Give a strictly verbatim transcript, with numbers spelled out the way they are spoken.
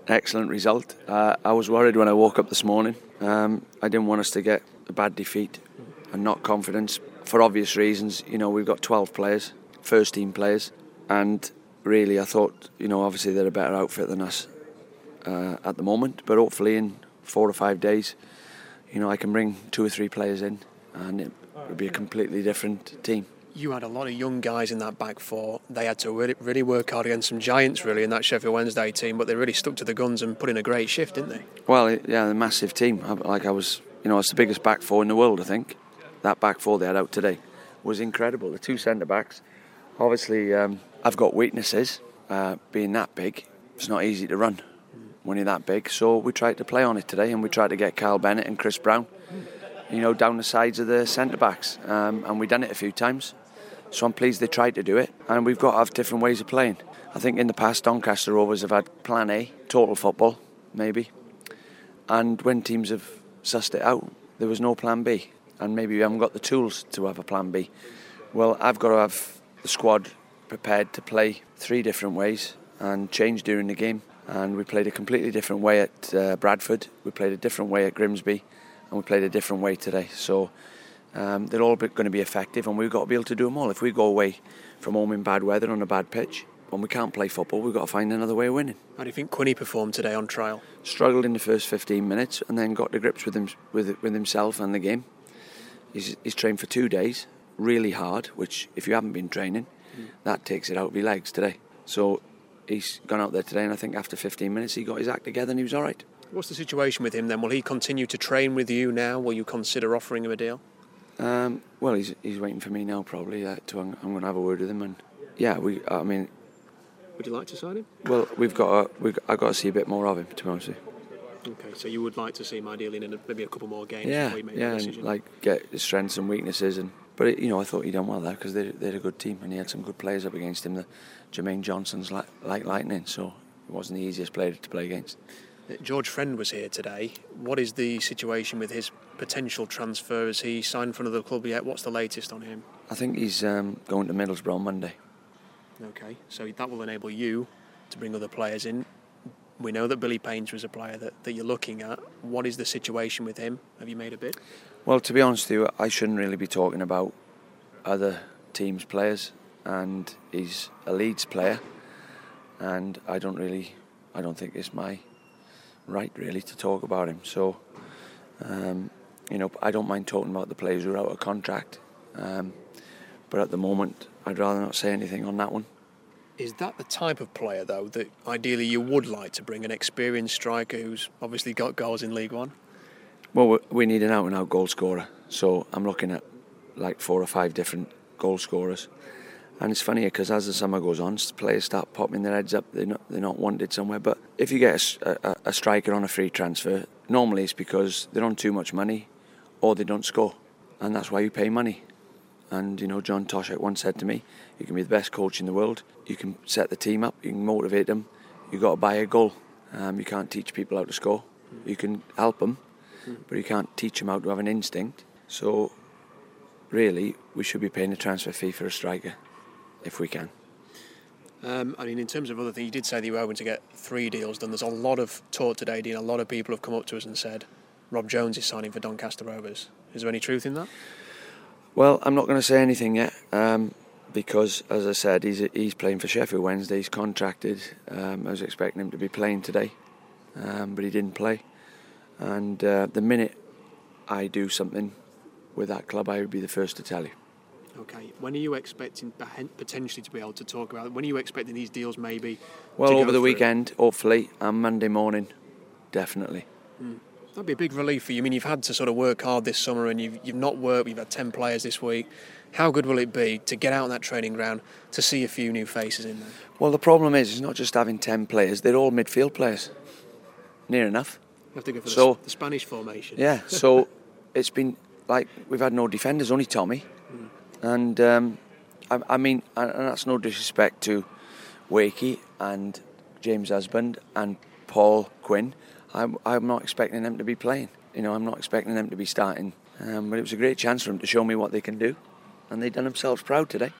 excellent result. Uh, I was worried when I woke up this morning. Um, I didn't want us to get a bad defeat and not confidence for obvious reasons. You know, we've got twelve players, first team players, and really I thought, you know, obviously they're a better outfit than us uh, at the moment, but hopefully in four or five days, you know, I can bring two or three players in and it would be a completely different team. You had a lot of young guys in that back four. They had to really, really work hard against some giants, really, in that Sheffield Wednesday team, but they really stuck to the guns and put in a great shift, didn't they? Well, yeah, a massive team. Like I was, you know, it's the biggest back four in the world, I think. That back four they had out today was incredible. The two centre-backs, obviously, um, I've got weaknesses. Uh, being that big, it's not easy to run when you're that big. So we tried to play on it today, and we tried to get Kyle Bennett and Chris Brown, you know, down the sides of the centre-backs. Um, and we've done it a few times. So I'm pleased they tried to do it, and we've got to have different ways of playing. I think in the past Doncaster Rovers have had plan A, total football, maybe, and when teams have sussed it out, there was no plan B, and maybe we haven't got the tools to have a plan B. Well, I've got to have the squad prepared to play three different ways and change during the game, and we played a completely different way at uh, Bradford, we played a different way at Grimsby, and we played a different way today. So Um, they're all going to be effective, and we've got to be able to do them all. If we go away from home in bad weather on a bad pitch, when we can't play football, we've got to find another way of winning. How do you think Quinny performed today on trial? Struggled in the first fifteen minutes, and then got to grips with him, with with himself and the game. He's, he's trained for two days, really hard. Which, if you haven't been training, mm. that takes it out of your legs today. So he's gone out there today, and I think after fifteen minutes, he got his act together, and he was all right. What's the situation with him then? Will he continue to train with you now? Will you consider offering him a deal? Um, well, he's he's waiting for me now, probably. Uh, to, I'm going to have a word with him, and yeah, we. I mean, would you like to sign him? Well, we've got. To, we've. I got to see a bit more of him, to be honest with you. Okay, so you would like to see him ideally in a, maybe a couple more games yeah, before you make yeah, a decision. And like get his strengths and weaknesses, and but it, you know, I thought he done well there because they they're a good team, and he had some good players up against him. The Jermaine Johnson's like, like lightning, so it wasn't the easiest player to play against. George Friend was here today. What is the situation with his potential transfer? Has he signed for another club yet? What's the latest on him? I think he's um, going to Middlesbrough on Monday. Okay, so that will enable you to bring other players in. We know that Billy Painter is a player that, that you're looking at. What is the situation with him? Have you made a bid? Well, to be honest with you, I shouldn't really be talking about other teams' players, and he's a Leeds player, and I don't really, I don't think it's my right really to talk about him. So um, you know, I don't mind talking about the players who are out of contract, um, but at the moment I'd rather not say anything on that one. Is that the type of player though that ideally you would like to bring, an experienced striker who's obviously got goals in League One? Well, we need an out and out goal scorer, so I'm looking at like four or five different goal scorers. And it's funny because as the summer goes on, players start popping their heads up. They're not, they're not wanted somewhere. But if you get a, a, a striker on a free transfer, normally it's because they're on too much money or they don't score. And that's why you pay money. And, you know, John Toshak once said to me, you can be the best coach in the world. You can set the team up. You can motivate them. You've got to buy a goal. Um, you can't teach people how to score. You can help them, but you can't teach them how to have an instinct. So, really, we should be paying a transfer fee for a striker. If we can. Um, I mean, in terms of other things, you did say that you were hoping to get three deals done. There's a lot of talk today, Dean. A lot of people have come up to us and said Rob Jones is signing for Doncaster Rovers. Is there any truth in that? Well, I'm not going to say anything yet um, because, as I said, he's he's playing for Sheffield Wednesday. He's contracted. Um, I was expecting him to be playing today, um, but he didn't play. And uh, the minute I do something with that club, I would be the first to tell you. Okay, when are you expecting potentially to be able to talk about it? When are you expecting these deals maybe Well, to over the through? weekend, hopefully, and Monday morning, definitely. Mm. That'd be a big relief for you. I mean, you've had to sort of work hard this summer and you've, you've not worked, you've had ten players this week. How good will it be to get out on that training ground, to see a few new faces in there? Well, the problem is, it's not just having ten players, they're all midfield players. Near enough. You have to go for so, the, the Spanish formation. Yeah, so it's been like, we've had no defenders, only Tommy. Mm. And um, I, I mean, and that's no disrespect to Wakey and James Husband and Paul Quinn. I'm, I'm not expecting them to be playing. You know, I'm not expecting them to be starting. Um, but it was a great chance for them to show me what they can do. And they've done themselves proud today.